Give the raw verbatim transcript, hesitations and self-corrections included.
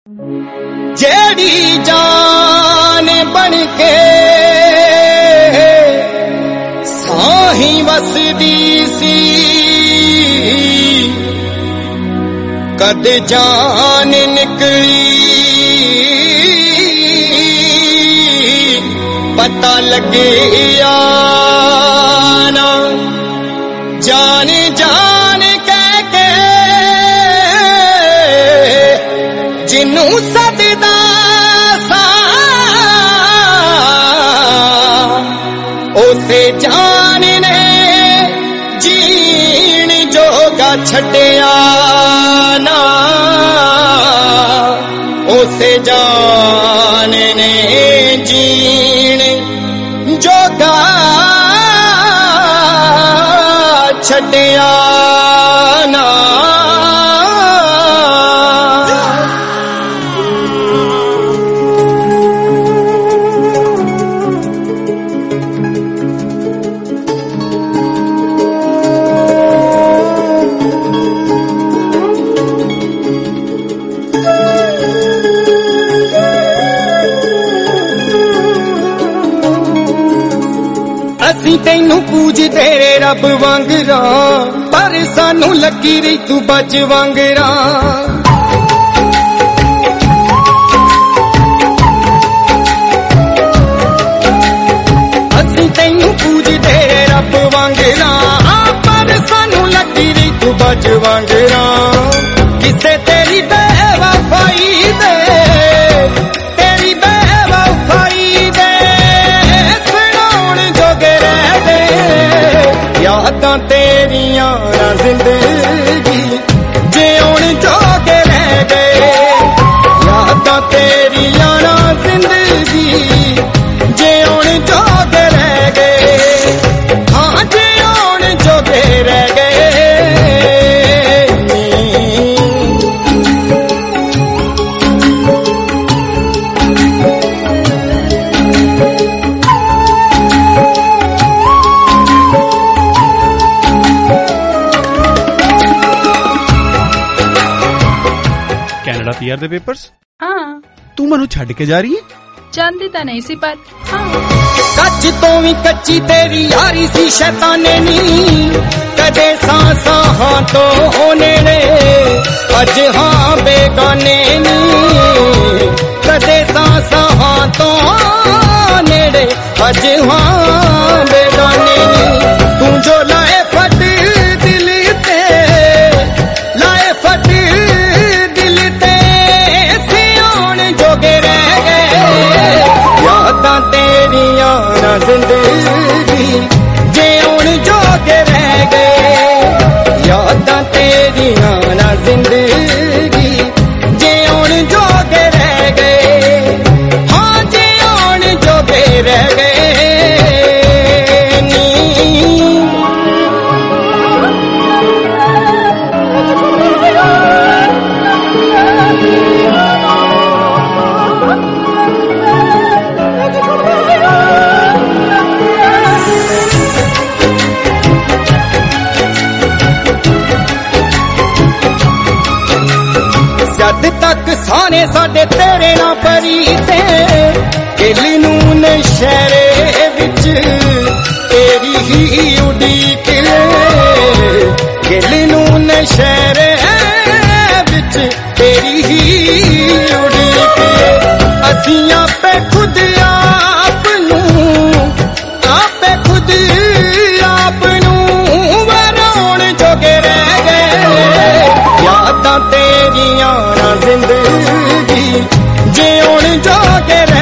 जेड़ी जान बन के साही वसदी सी कद जान निकली पता लगे या ना जान जान कह के जिन्नू सददा सा उसे जान ने जीण जोगा छड्या ना उसे जान ने जीण जोगा छड्या ना। ਅਸੀਂ ਤੈਨੂੰ ਪੂਜਦੇ ਰੱਬ ਵਾਂਗਰਾ ਪਰ ਸਾਨੂੰ ਲੱਗੀ ਰਹੀ ਤੂੰ ਬੱਜ ਵਾਂਗਰਾ। ਅਸੀਂ ਤੈਨੂੰ ਪੂਜਦੇ ਰੱਬ ਵਾਂਗਰਾ ਪਰ ਸਾਨੂੰ ਲੱਗੀ ਰਹੀ ਤੂੰ ਬੱਜ ਵਾਂਗਰਾ। ਕਿਸੇ ਤੇਰੀ ਬੇਵਫਾਈ ਦੇ ਤੇਰੀ ਬੇਵਫਾਈ ਦੇ यादां तेरियां ना जिंदगी जिउण जोगे रह गए। यादां तेरियां ना जिंदगी जिउण जोगे रह गए। हाँ जिउण जोगे रह गए। पीआर दे पेपर्स हाँ तू मनु छड़ के जा रही है? जानती तो नहीं सी पर हाँ। कच्च तो भी कच्ची तेरी यारी सी शैताने नी कदे सांसा हाँ तो नेड़े अज हाँ बेगाने नी कदे सांसा हाँ तो नेड़े अज हाँ बेगाने नी। तू जो लाए फट दिल ते लाए फट यादां तेरियां ना जिंदगी जिउण जोगे रह गए। यादां तेरियां ना जिंदगी जिउण जोगे रह गए। हाँ जिउण जोगे रह गए। जद तक साने साडे तेरे ना परीते दिल नू नशहरे विच तेरी ही उड़ीक दिल नू नशहरे विच तेरी ही उड़ीक। असीं आपे खुद आप नू आपे खुद आप नू वराउण जोगे रह गए। यादां तेरियां जिंदगी जिउण जोगे